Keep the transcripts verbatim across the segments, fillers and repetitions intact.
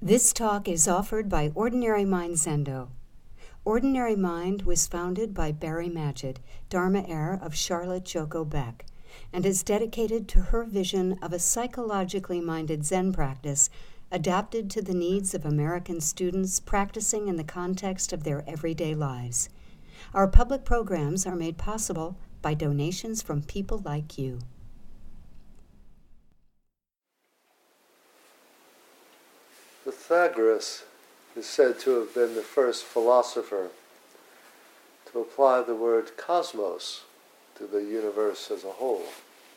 This talk is offered by Ordinary Mind Zendo. Ordinary Mind was founded by Barry Magid, Dharma heir of Charlotte Joko Beck, and is dedicated to her vision of a psychologically minded Zen practice adapted to the needs of American students practicing in the context of their everyday lives. Our public programs are made possible by donations from people like you. Pythagoras is said to have been the first philosopher to apply the word cosmos to the universe as a whole.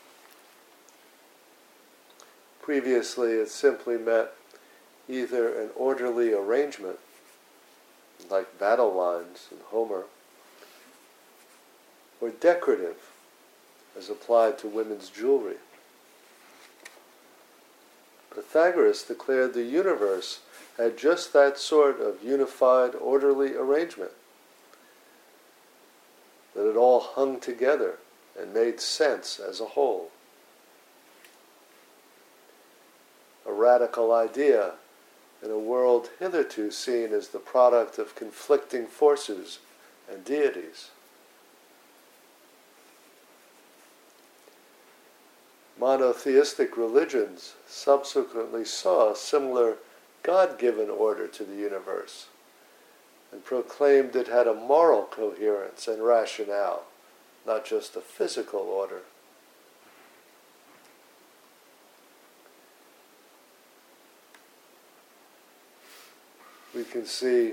Previously, it simply meant either an orderly arrangement, like battle lines in Homer, or decorative, as applied to women's jewelry. Pythagoras declared the universe had just that sort of unified, orderly arrangement, that it all hung together and made sense as a whole. A radical idea in a world hitherto seen as the product of conflicting forces and deities. Monotheistic religions subsequently saw a similar God-given order to the universe and proclaimed it had a moral coherence and rationale, not just a physical order. We can see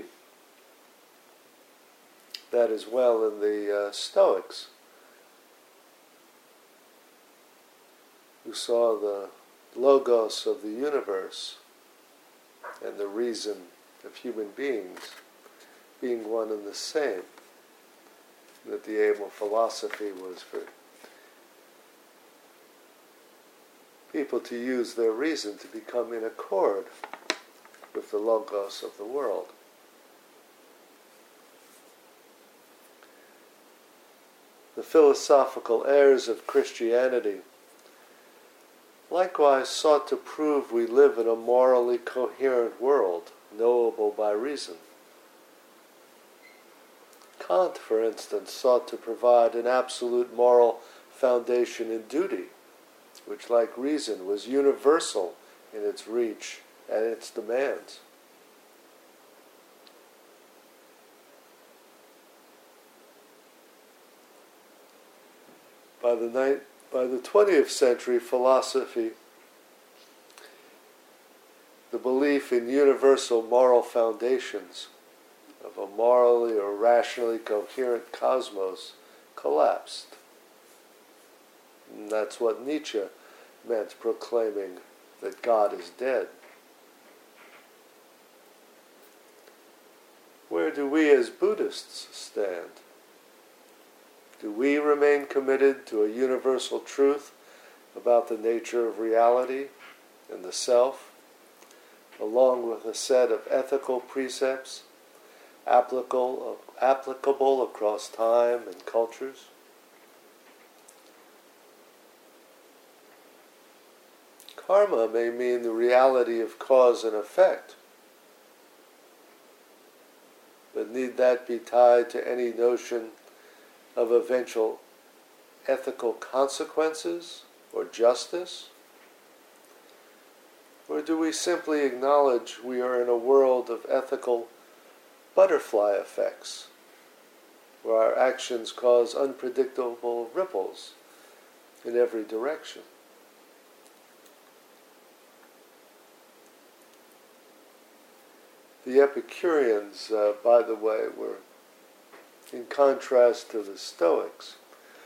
that as well in the uh, Stoics, who saw the logos of the universe and the reason of human beings being one and the same, that the aim of philosophy was for people to use their reason to become in accord with the logos of the world. The philosophical heirs of Christianity likewise sought to prove we live in a morally coherent world, knowable by reason. Kant, for instance, sought to provide an absolute moral foundation in duty, which, like reason, was universal in its reach and its demands. By the night By the twentieth century, philosophy, the belief in universal moral foundations of a morally or rationally coherent cosmos collapsed. And that's what Nietzsche meant, proclaiming that God is dead. Where do we as Buddhists stand? Do we remain committed to a universal truth about the nature of reality and the self, along with a set of ethical precepts applicable, applicable across time and cultures? Karma may mean the reality of cause and effect, but need that be tied to any notion of eventual ethical consequences or justice? Or do we simply acknowledge we are in a world of ethical butterfly effects, where our actions cause unpredictable ripples in every direction? The Epicureans, uh, by the way, were, in contrast to the Stoics,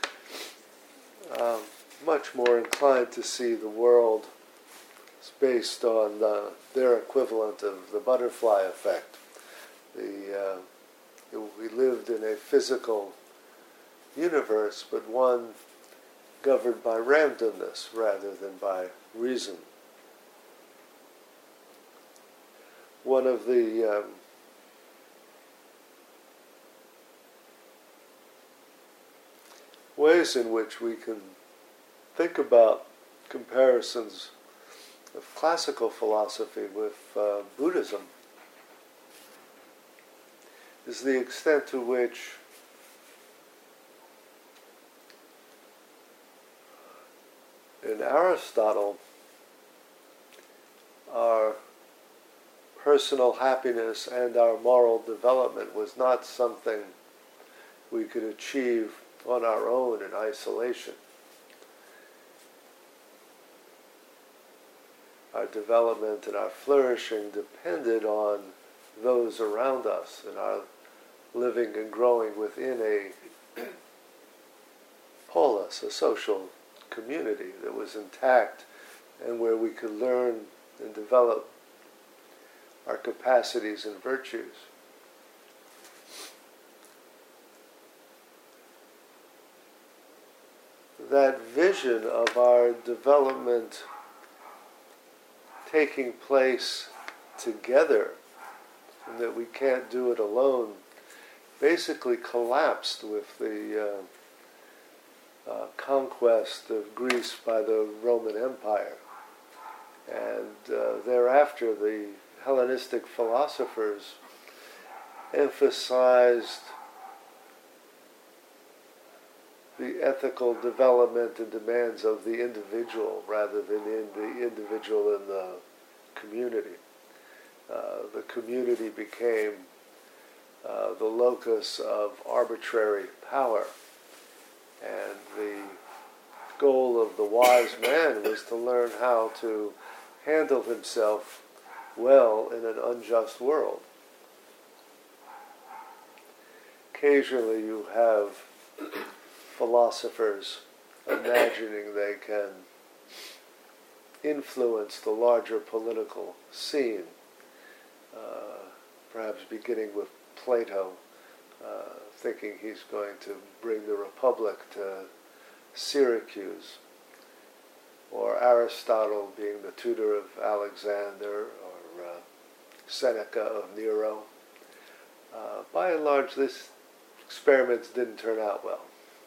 um, much more inclined to see the world as based on uh, their equivalent of the butterfly effect. The, uh, we lived in a physical universe, but one governed by randomness rather than by reason. One of the um, ways in which we can think about comparisons of classical philosophy with uh, Buddhism is the extent to which in Aristotle our personal happiness and our moral development was not something we could achieve on our own in isolation. Our development and our flourishing depended on those around us and our living and growing within a polis, a social community that was intact and where we could learn and develop our capacities and virtues. That vision of our development taking place together and that we can't do it alone basically collapsed with the uh, uh, conquest of Greece by the Roman Empire. And uh, thereafter the Hellenistic philosophers emphasized the ethical development and demands of the individual rather than in the individual in the community. Uh, the community became uh, the locus of arbitrary power, and the goal of the wise man was to learn how to handle himself well in an unjust world. Occasionally you have philosophers imagining they can influence the larger political scene, uh, perhaps beginning with Plato, uh, thinking he's going to bring the Republic to Syracuse, or Aristotle being the tutor of Alexander, or uh, Seneca of Nero. Uh, by and large, this experiments didn't turn out well.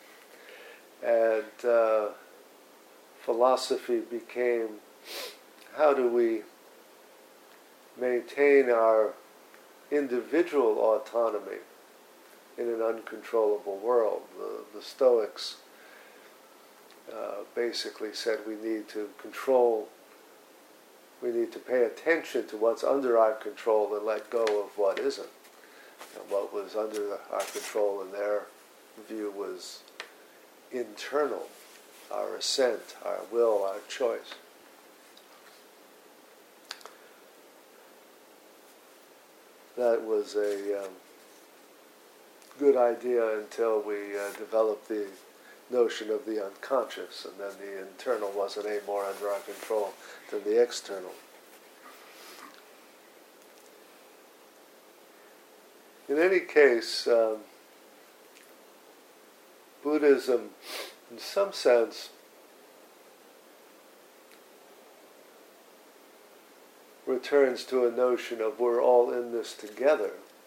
And uh, philosophy became, how do we maintain our individual autonomy in an uncontrollable world? The, the Stoics uh, basically said we need to control, we need to pay attention to what's under our control and let go of what isn't. And what was under our control in their view was internal, our assent, our will, our choice. That was a um, good idea until we uh, developed the notion of the unconscious, and then the internal wasn't any more under our control than the external. In any case, um, Buddhism, in some sense, returns to a notion of we're all in this together.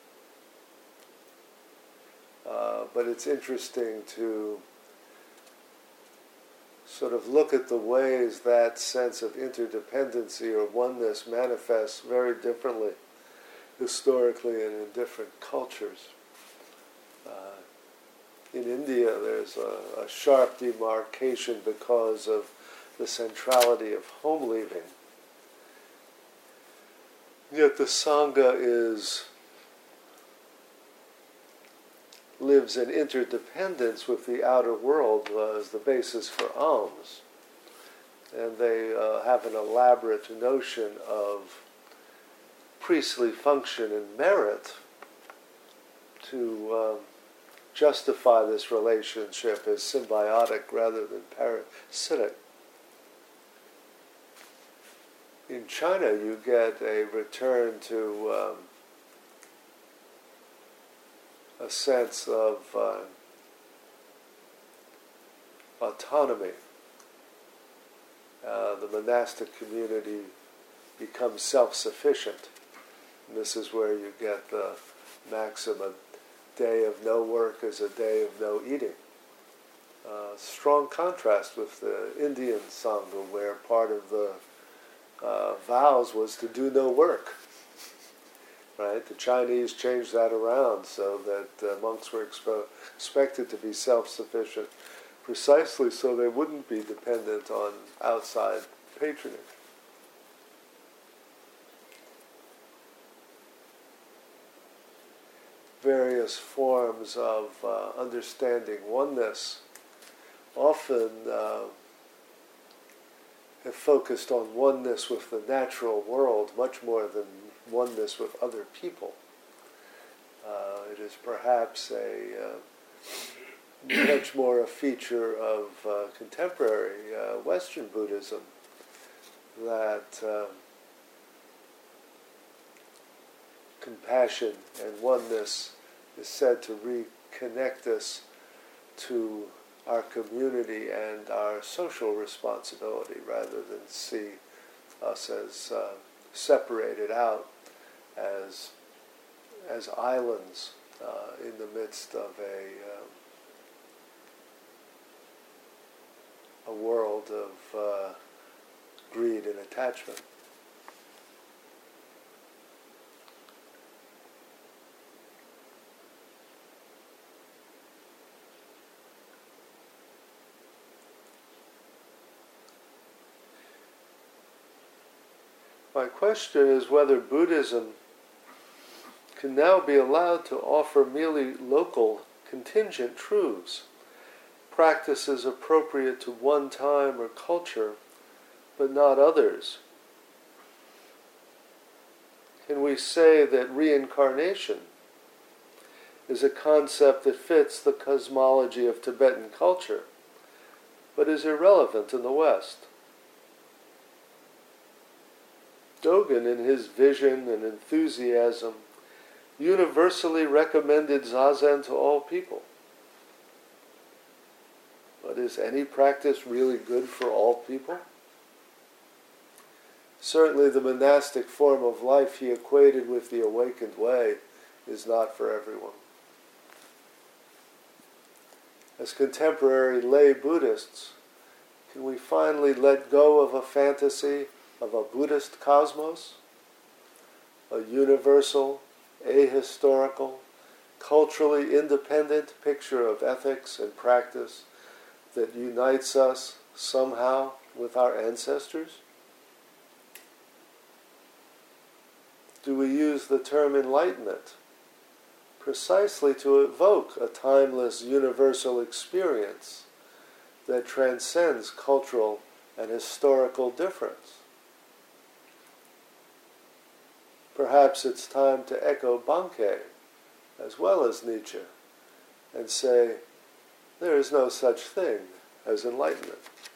Uh, but it's interesting to sort of look at the ways that sense of interdependency or oneness manifests very differently historically and in different cultures. Uh, in India, there's a, a sharp demarcation because of the centrality of home leaving. Yet the Sangha is lives in interdependence with the outer world uh, as the basis for alms. And they uh, have an elaborate notion of priestly function and merit to um, justify this relationship as symbiotic rather than parasitic. In China, you get a return to um, a sense of uh, autonomy. Uh, the monastic community becomes self-sufficient. And this is where you get the maxim, a day of no work is a day of no eating. Uh, strong contrast with the Indian Sangha, where part of the uh, vows was to do no work. Right? The Chinese changed that around so that uh, monks were expo- expected to be self-sufficient, precisely so they wouldn't be dependent on outside patronage. Various forms of uh, understanding oneness often uh, have focused on oneness with the natural world much more than oneness with other people. Uh, it is perhaps a uh, much more a feature of uh, contemporary uh, Western Buddhism that uh, compassion and oneness is said to reconnect us to our community and our social responsibility rather than see us as uh, separated out as as islands uh, in the midst of a um, a world of uh, greed and attachment. My question is whether Buddhism can now be allowed to offer merely local, contingent truths, practices appropriate to one time or culture, but not others. Can we say that reincarnation is a concept that fits the cosmology of Tibetan culture, but is irrelevant in the West? Dogen, in his vision and enthusiasm, universally recommended Zazen to all people. But is any practice really good for all people? Certainly the monastic form of life he equated with the awakened way is not for everyone. As contemporary lay Buddhists, can we finally let go of a fantasy of a Buddhist cosmos, a universal, ahistorical, culturally independent picture of ethics and practice that unites us somehow with our ancestors? Do we use the term enlightenment precisely to evoke a timeless universal experience that transcends cultural and historical difference? Perhaps it's time to echo Bankei, as well as Nietzsche, and say, there is no such thing as enlightenment.